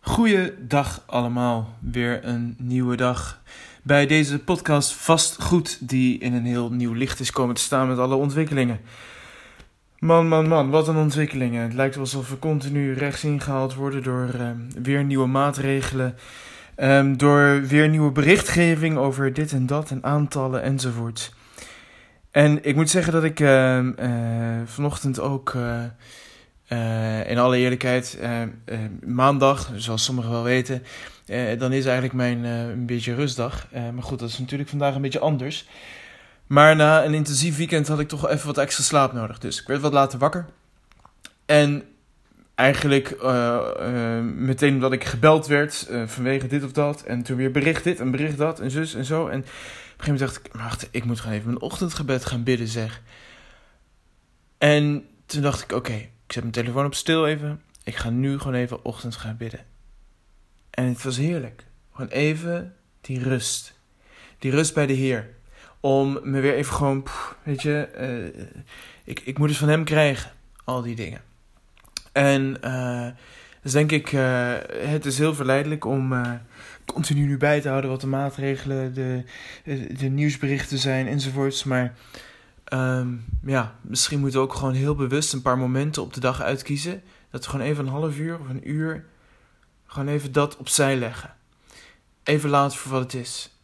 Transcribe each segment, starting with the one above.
Goeiedag allemaal, weer een nieuwe dag bij deze podcast Vastgoed, die in een heel nieuw licht is komen te staan met alle ontwikkelingen. Man, wat een ontwikkelingen. Het lijkt wel alsof we continu rechts ingehaald worden door weer nieuwe maatregelen, door weer nieuwe berichtgeving over dit en dat en aantallen enzovoort. En ik moet zeggen dat ik vanochtend ook... in alle eerlijkheid, maandag, zoals sommigen wel weten, dan is eigenlijk mijn een beetje rustdag. Maar goed, dat is natuurlijk vandaag een beetje anders. Maar na een intensief weekend had ik toch even wat extra slaap nodig. Dus ik werd wat later wakker. En eigenlijk meteen omdat ik gebeld werd vanwege dit of dat. En toen weer bericht dit en bericht dat en zus en zo. En op een gegeven moment dacht ik, maar wacht, ik moet gewoon even mijn ochtendgebed gaan bidden, zeg. En toen dacht ik, oké. Ik zet mijn telefoon op stil even. Ik ga nu gewoon even ochtend gaan bidden. En het was heerlijk. Gewoon even die rust. Die rust bij de Heer. Om me weer even gewoon, ik moet het van hem krijgen. Al die dingen. En dus denk ik, het is heel verleidelijk om continu nu bij te houden wat de maatregelen, de nieuwsberichten zijn enzovoorts. Maar... misschien moeten we ook gewoon heel bewust een paar momenten op de dag uitkiezen. Dat we gewoon even een half uur of een uur gewoon even dat opzij leggen. Even laten voor wat het is.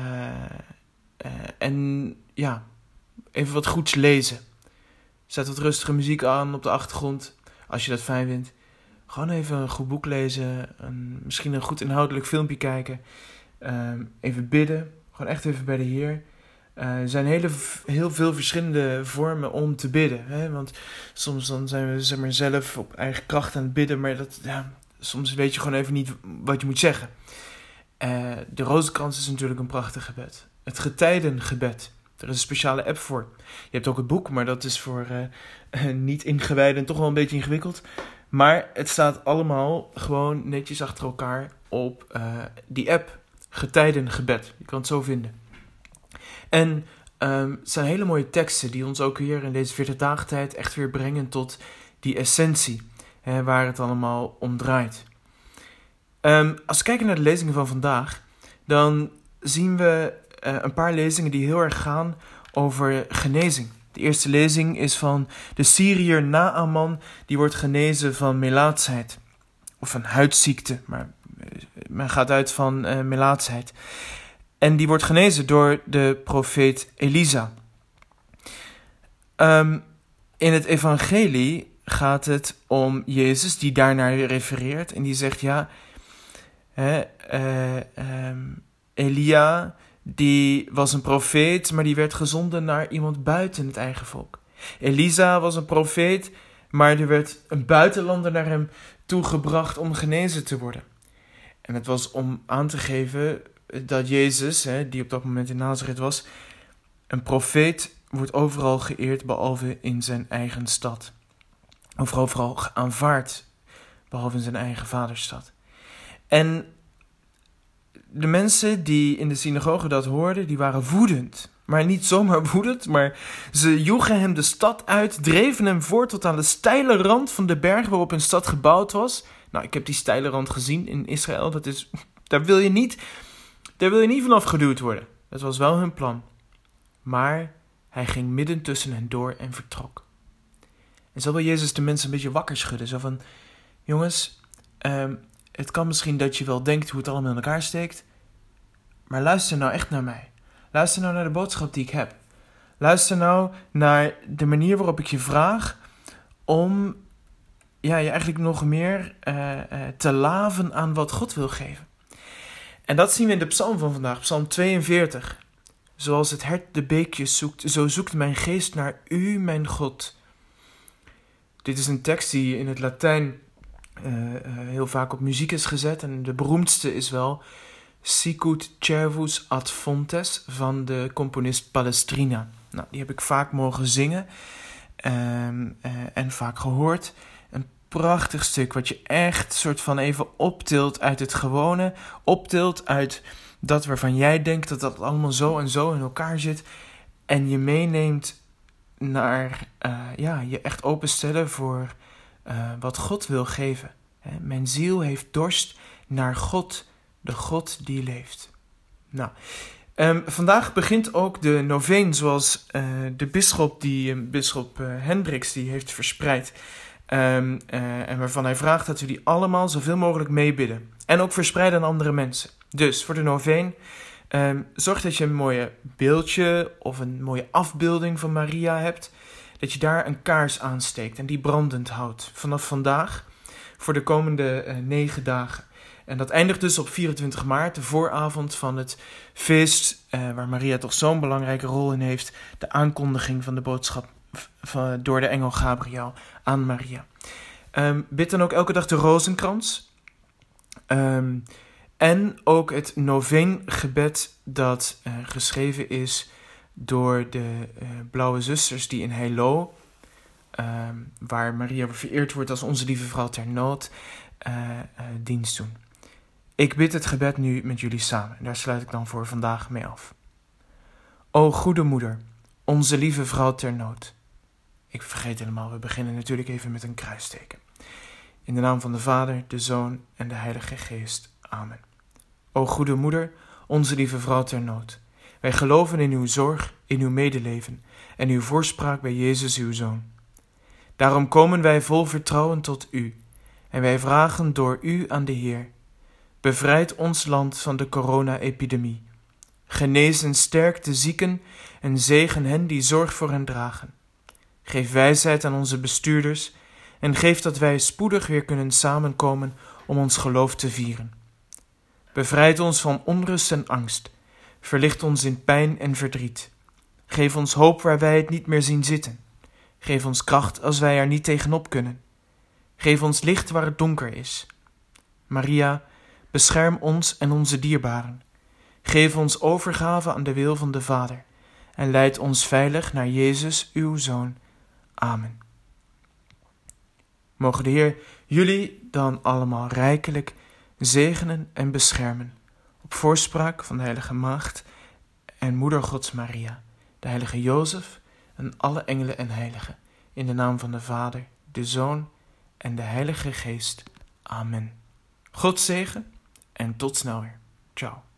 Even wat goeds lezen. Zet wat rustige muziek aan op de achtergrond, als je dat fijn vindt. Gewoon even een goed boek lezen, misschien een goed inhoudelijk filmpje kijken. Even bidden, gewoon echt even bij de Heer. Er zijn heel veel verschillende vormen om te bidden. Hè? Want soms dan zijn we zelf op eigen kracht aan het bidden. Maar soms weet je gewoon even niet wat je moet zeggen. De rozenkrans is natuurlijk een prachtig gebed. Het getijdengebed. Er is een speciale app voor. Je hebt ook het boek, maar dat is voor niet-ingewijden toch wel een beetje ingewikkeld. Maar het staat allemaal gewoon netjes achter elkaar op die app. Getijdengebed. Je kan het zo vinden. En het zijn hele mooie teksten die ons ook hier in deze 40 dagen tijd echt weer brengen tot die essentie, waar het allemaal om draait. Als we kijken naar de lezingen van vandaag, dan zien we een paar lezingen die heel erg gaan over genezing. De eerste lezing is van de Syriër Naaman, die wordt genezen van melaatsheid. Of van huidziekte, maar men gaat uit van melaatsheid. En die wordt genezen door de profeet Elisa. In het evangelie gaat het om Jezus die daarnaar refereert. En die zegt, Elia, die was een profeet, maar die werd gezonden naar iemand buiten het eigen volk. Elisa was een profeet, maar er werd een buitenlander naar hem toegebracht om genezen te worden. En het was om aan te geven dat Jezus, die op dat moment in Nazareth was, een profeet wordt overal geëerd, behalve in zijn eigen stad. Overal aanvaard, behalve in zijn eigen vadersstad. En de mensen die in de synagoge dat hoorden, die waren woedend. Maar niet zomaar woedend, maar ze joegen hem de stad uit, dreven hem voor tot aan de steile rand van de berg waarop hun stad gebouwd was. Nou, ik heb die steile rand gezien in Israël, daar wil je niet vanaf geduwd worden. Dat was wel hun plan. Maar hij ging midden tussen hen door en vertrok. En zo wil Jezus de mensen een beetje wakker schudden. Zo van, jongens, het kan misschien dat je wel denkt hoe het allemaal in elkaar steekt. Maar luister nou echt naar mij. Luister nou naar de boodschap die ik heb. Luister nou naar de manier waarop ik je vraag om je eigenlijk nog meer te laven aan wat God wil geven. En dat zien we in de psalm van vandaag, psalm 42. Zoals het hert de beekjes zoekt, zo zoekt mijn geest naar u, mijn God. Dit is een tekst die in het Latijn heel vaak op muziek is gezet. En de beroemdste is wel Sicut cervus ad fontes van de componist Palestrina. Nou, die heb ik vaak mogen zingen en vaak gehoord. Een prachtig stuk wat je echt soort van even optilt uit het gewone. Optilt uit dat waarvan jij denkt dat dat allemaal zo en zo in elkaar zit. En je meeneemt naar je echt openstellen voor wat God wil geven. Mijn ziel heeft dorst naar God, de God die leeft. Nou, vandaag begint ook de noveen zoals de bisschop Hendricks die heeft verspreid. En waarvan hij vraagt dat we die allemaal zoveel mogelijk meebidden. En ook verspreiden aan andere mensen. Dus voor de noveen, zorg dat je een mooie beeldje of een mooie afbeelding van Maria hebt. Dat je daar een kaars aansteekt en die brandend houdt. Vanaf vandaag voor de komende 9 dagen. En dat eindigt dus op 24 maart, de vooravond van het feest waar Maria toch zo'n belangrijke rol in heeft. De aankondiging van de boodschap door de engel Gabriel aan Maria. Bid dan ook elke dag de rozenkrans. En ook het noveengebed dat geschreven is door de Blauwe Zusters die in Heilo, waar Maria vereerd wordt als onze lieve vrouw ter nood, dienst doen. Ik bid het gebed nu met jullie samen. En daar sluit ik dan voor vandaag mee af. O goede moeder, onze lieve vrouw ter nood. Ik vergeet helemaal, we beginnen natuurlijk even met een kruisteken. In de naam van de Vader, de Zoon en de Heilige Geest. Amen. O goede moeder, onze lieve vrouw ter nood. Wij geloven in uw zorg, in uw medeleven en uw voorspraak bij Jezus uw Zoon. Daarom komen wij vol vertrouwen tot u en wij vragen door u aan de Heer. Bevrijd ons land van de corona-epidemie. Genees en sterk de zieken en zegen hen die zorg voor hen dragen. Geef wijsheid aan onze bestuurders en geef dat wij spoedig weer kunnen samenkomen om ons geloof te vieren. Bevrijd ons van onrust en angst. Verlicht ons in pijn en verdriet. Geef ons hoop waar wij het niet meer zien zitten. Geef ons kracht als wij er niet tegenop kunnen. Geef ons licht waar het donker is. Maria, bescherm ons en onze dierbaren. Geef ons overgave aan de wil van de Vader en leid ons veilig naar Jezus, uw Zoon. Amen. Mogen de Heer jullie dan allemaal rijkelijk zegenen en beschermen, op voorspraak van de Heilige Maagd en Moeder Gods Maria, de Heilige Jozef en alle engelen en heiligen, in de naam van de Vader, de Zoon en de Heilige Geest. Amen. God zegen en tot snel weer. Ciao.